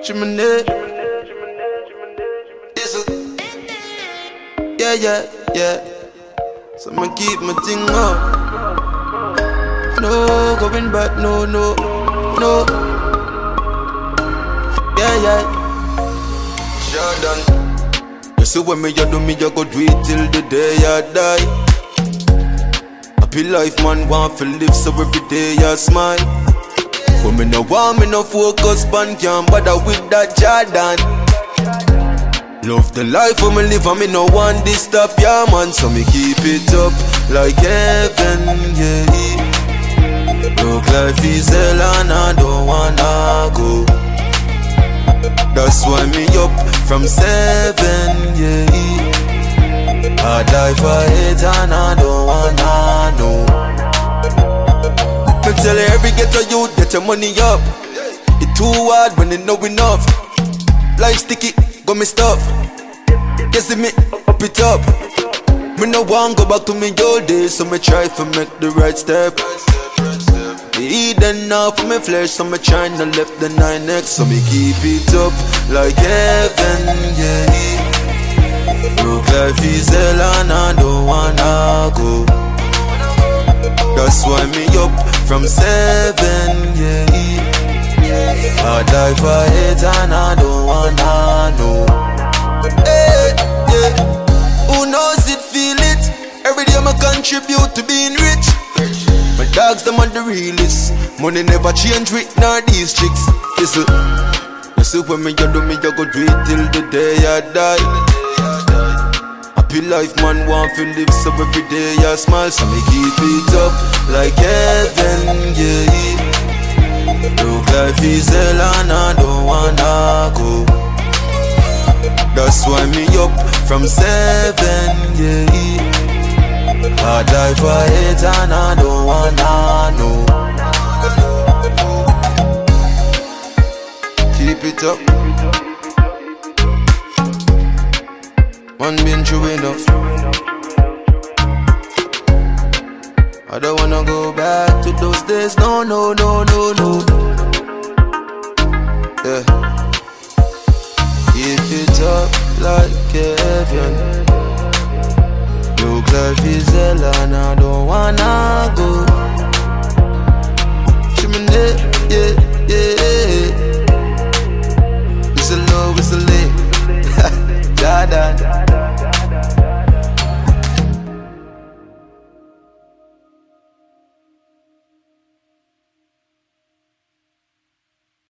Chimney. Yeah. So I'ma keep my thing up. No going back, no. Yeah. Sure done. You see when me you do me, you go do it till the day I die. Happy life man want to live, so every day I smile. But me no want me no focus pan, can't bother with that Jordan. Love the life for me live and me no want this stop, yeah man. So me keep it up like heaven, yeah. Look life is hell and I don't wanna go. That's why me up from 7, yeah. I die for it and I don't wanna know. Me tell every ghetto youth, get your money up. It too hard when they know enough. Life sticky, got me stuff. You see me up it up. Me no want go back to me old days, so me try to make the right step. The Eden now for me flesh, so me try to left the 9X. So me keep it up like heaven, yeah. Look life is hell and I don't wanna go. That's why me up from 7, yeah. I die for it and I don't wanna know. Hey, yeah. Who knows it, feel it. Every day I contribute to being rich. My dogs them on the realest. Money never change with nor these chicks. Listen, you see when me you do me, you go do it till the day I die. Happy life man want to live, so every day I smile. So me keep it up like heaven, yeah. Look life is hell and I don't wanna go. That's why me up from 7, yeah. I die for it and I don't wanna know. Keep it up. Man been through enough. I don't wanna go back to those days, no. Yeah. Keep it up like heaven. Look life is hell and I don't wanna go. Chimney, yeah.